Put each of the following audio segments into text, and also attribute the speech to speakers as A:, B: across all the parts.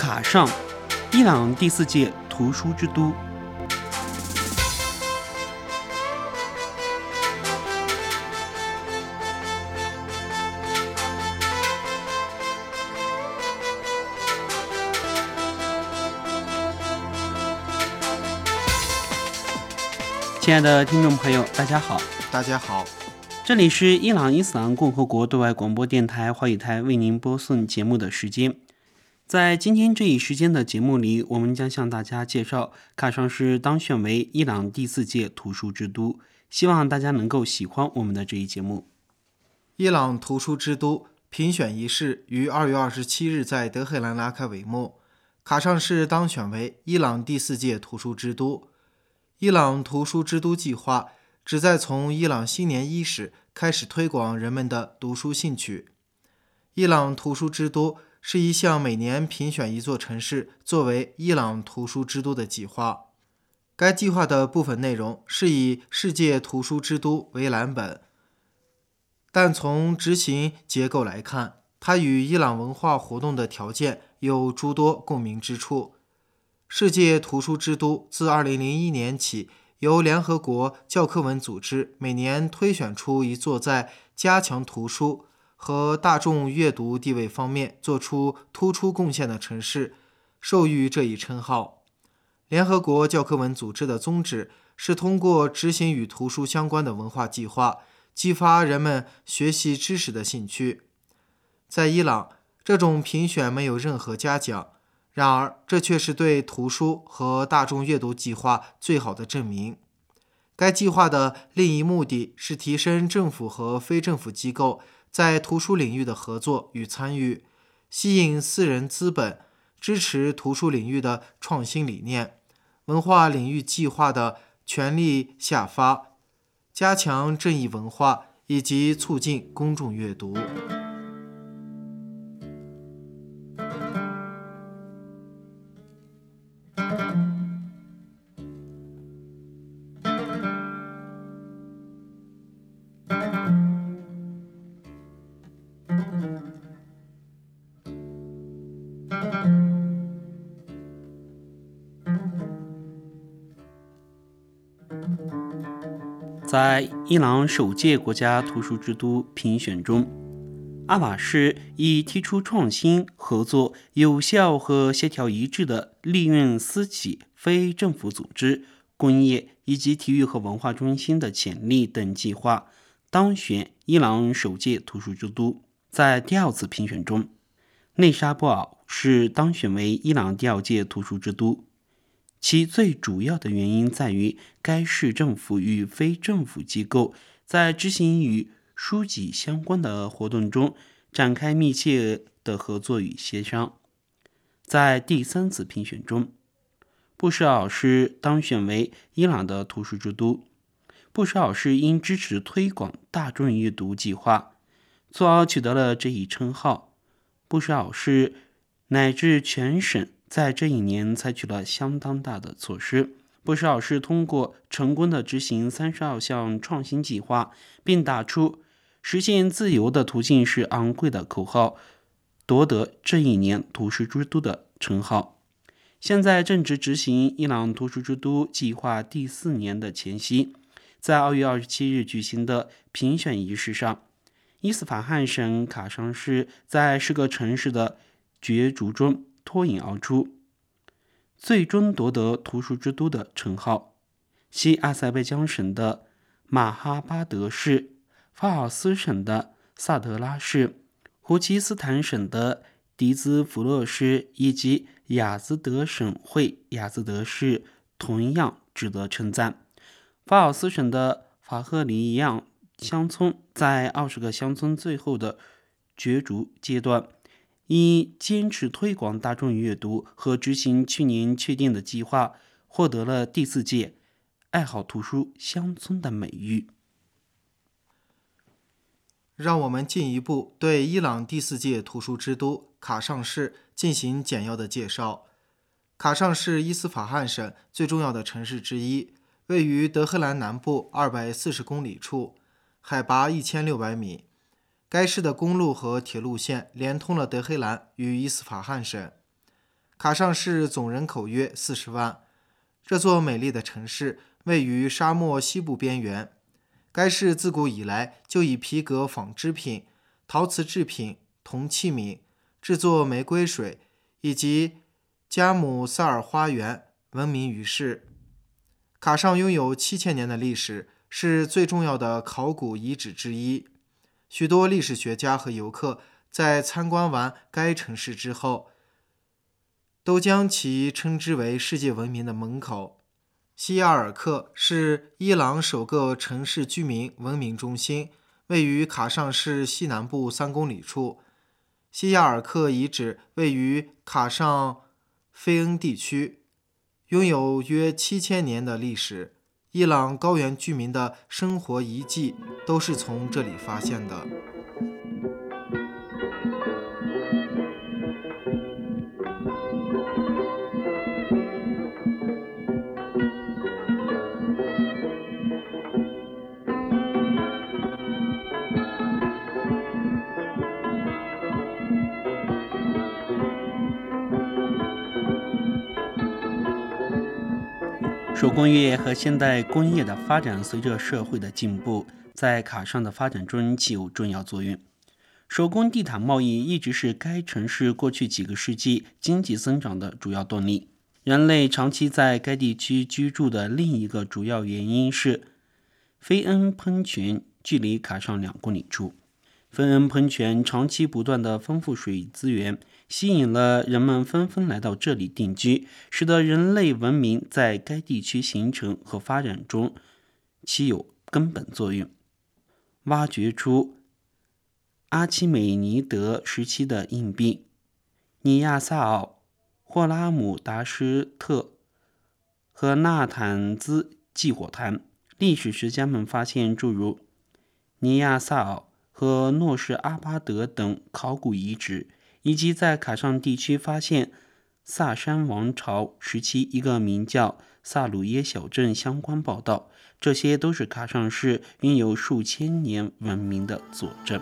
A: 卡尚，伊朗第4届图书之都。亲爱的听众朋友，大家好。
B: 大家好，
A: 这里是伊朗伊斯兰共和国对外广播电台华语台为您播送节目的时间。在今天这一时间的节目里，我们将向大家介绍卡尚市当选为伊朗第4届图书之都，希望大家能够喜欢我们的这一节目。
B: 伊朗图书之都评选仪式于2月27日在德黑兰拉开帷幕，卡尚市当选为伊朗第4届图书之都。伊朗图书之都计划旨在从伊朗新年伊始开始推广人们的读书兴趣。伊朗图书之都是一项每年评选一座城市作为伊朗图书之都的计划。该计划的部分内容是以世界图书之都为蓝本，但从执行结构来看，它与伊朗文化活动的条件有诸多共鸣之处。世界图书之都自2001年起，由联合国教科文组织每年推选出一座在加强图书和大众阅读地位方面做出突出贡献的城市，授予这一称号。联合国教科文组织的宗旨是通过执行与图书相关的文化计划，激发人们学习知识的兴趣。在伊朗，这种评选没有任何嘉奖，然而这却是对图书和大众阅读计划最好的证明。该计划的另一目的是提升政府和非政府机构在图书领域的合作与参与，吸引私人资本，支持图书领域的创新理念，文化领域计划的权力下发，加强正义文化以及促进公众阅读。
A: 在伊朗首届国家图书之都评选中，阿瓦市以提出创新、合作、有效和协调一致的利用私企、非政府组织、工业以及体育和文化中心的潜力等计划，当选伊朗首届图书之都。在第2次评选中，内沙布尔市当选为伊朗第2届图书之都。其最主要的原因在于该市政府与非政府机构在执行与书籍相关的活动中展开密切的合作与协商。在第3次评选中，布什尔市当选为伊朗的图书之都。布什尔市因支持推广大众阅读计划，从而取得了这一称号。布什尔市乃至全省在这一年采取了相当大的措施。布什尔市通过成功的执行32项创新计划，并打出实现自由的途径是昂贵的口号，夺得这一年图书之都的称号。现在正值执行伊朗图书之都计划第4年的前夕，在2月27日举行的评选仪式上，伊斯法罕省卡尚市在10个城市的角逐中脱颖而出，最终夺得图书之都的称号。西阿塞拜疆省的马哈巴德市、法尔斯省的萨德拉市、胡奇斯坦省的迪兹弗勒市以及雅兹德省会雅兹德市同样值得称赞。法尔斯省的法赫里扬乡村在20个乡村最后的角逐阶段，以坚持推广大众阅读和执行去年确定的计划，获得了第4届爱好图书乡村的美誉。
B: 让我们进一步对伊朗第4届图书之都卡尚市进行简要的介绍。卡尚是伊斯法罕省最重要的城市之一，位于德黑兰南部240公里处，海拔1600米。该市的公路和铁路线连通了德黑兰与伊斯法罕省。 卡尚市总人口约40万。这座美丽的城市位于沙漠西部边缘。该市自古以来就以皮革纺织品、陶瓷制品、铜器皿、制作玫瑰水以及加姆萨尔花园闻名于世。卡尚拥有7000年的历史，是最重要的考古遗址之一。许多历史学家和游客在参观完该城市之后，都将其称之为世界文明的门口。西亚尔克是伊朗首个城市居民文明中心，位于卡尚市西南部3公里处。西亚尔克遗址位于卡尚菲恩地区，拥有约7000年的历史。伊朗高原居民的生活遗迹都是从这里发现的。
A: 手工业和现代工业的发展，随着社会的进步，在卡尚的发展中起有重要作用。手工地毯贸易一直是该城市过去几个世纪经济增长的主要动力。人类长期在该地区居住的另一个主要原因是菲恩喷泉距离卡尚2公里处。菲恩喷泉长期不断的丰富水资源，吸引了人们纷纷来到这里定居，使得人类文明在该地区形成和发展中起有根本作用。挖掘出阿基美尼德时期的硬币、尼亚萨奥、霍拉姆达施特和纳坦兹祭火坛，历史学家们发现诸如尼亚萨奥和诺什阿巴德等考古遗址，以及在卡尚地区发现萨珊王朝时期一个名叫萨鲁耶小镇相关报道，这些都是卡尚市拥有数千年文明的佐证。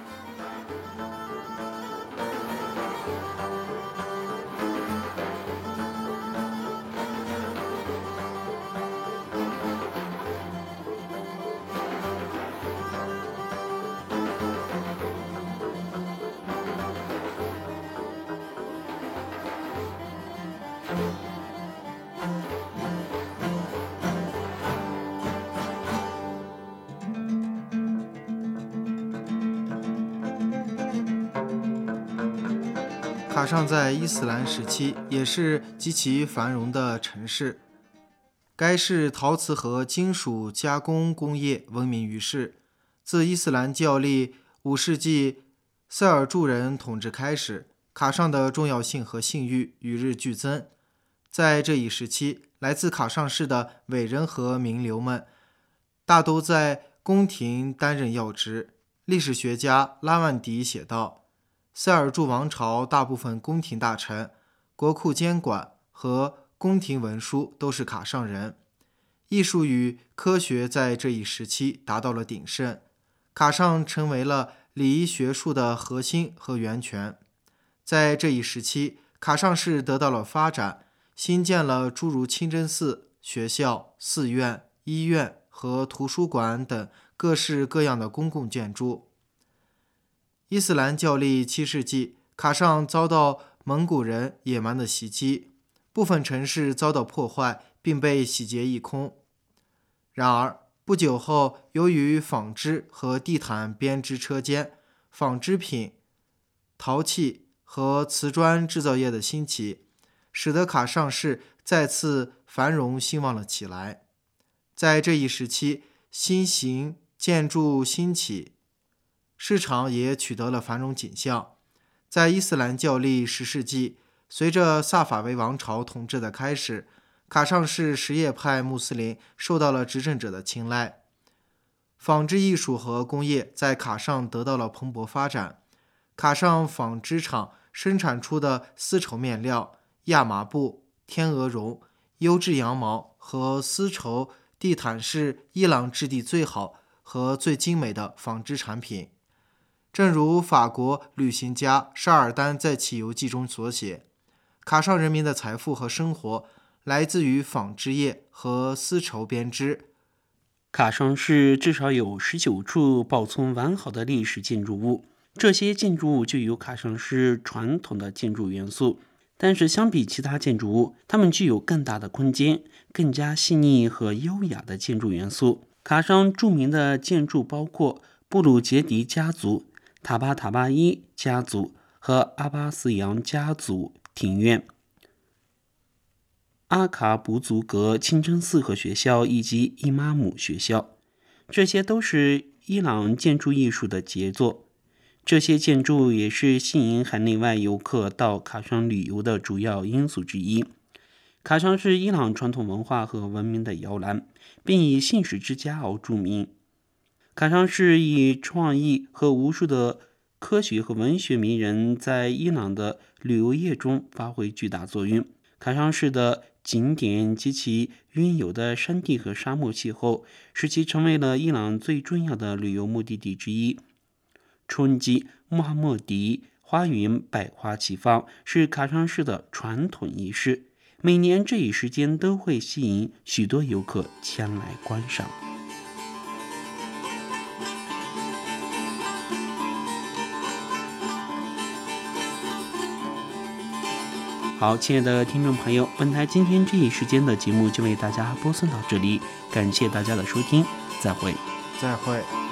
B: 卡尚在伊斯兰时期也是极其繁荣的城市。该市陶瓷和金属加工工业闻名于世。自伊斯兰教历5世纪塞尔柱人统治开始，卡尚的重要性和信誉与日俱增。在这一时期，来自卡尚市的伟人和名流们大都在宫廷担任要职。历史学家拉万迪写道，塞尔柱王朝大部分宫廷大臣、国库监管和宫廷文书都是卡尚人。艺术与科学在这一时期达到了鼎盛，卡尚成为了礼仪学术的核心和源泉。在这一时期，卡尚市得到了发展，新建了诸如清真寺、学校、寺院、医院和图书馆等各式各样的公共建筑。伊斯兰教历7世纪，卡尚遭到蒙古人野蛮的袭击，部分城市遭到破坏并被洗劫一空。然而不久后，由于纺织和地毯编织车间、纺织品、陶器和瓷砖制造业的兴起，使得卡尚市再次繁荣兴旺了起来。在这一时期，新型建筑兴起，市场也取得了繁荣景象。在伊斯兰教历10世纪，随着萨法维王朝统治的开始，卡尚市什叶派穆斯林受到了执政者的青睐。纺织艺术和工业在卡尚得到了蓬勃发展。卡尚纺织厂生产出的丝绸面料、亚麻布、天鹅绒、优质羊毛和丝绸地毯是伊朗质地最好和最精美的纺织产品。正如法国旅行家沙尔丹在其游记中所写， 卡尚人民的财富和生活来自于纺织业和丝绸编织。
A: 卡尚市至少有19处保存完好的历史建筑物，这些建筑物具有卡尚市传统的建筑元素，但是相比其他建筑物，它们具有更大的空间、更加细腻和优雅的建筑元素。卡尚著名的建筑包括布鲁杰迪家族、塔巴塔巴伊家族和阿巴斯扬家族庭院、阿卡卜族格清真寺和学校以及伊玛姆学校，这些都是伊朗建筑艺术的杰作。这些建筑也是吸引海内外游客到卡尚旅游的主要因素之一。卡尚是伊朗传统文化和文明的摇篮，并以信使之家而著名。卡尚市以创意和无数的科学和文学名人在伊朗的旅游业中发挥巨大作用。卡尚市的景点及其拥有的山地和沙漠气候，使其成为了伊朗最重要的旅游目的地之一。春季穆罕默迪花园百花齐放是卡尚市的传统仪式，每年这一时间都会吸引许多游客前来观赏。好，亲爱的听众朋友，本台今天这一时间的节目就为大家播送到这里，感谢大家的收听，再会。
B: 再会。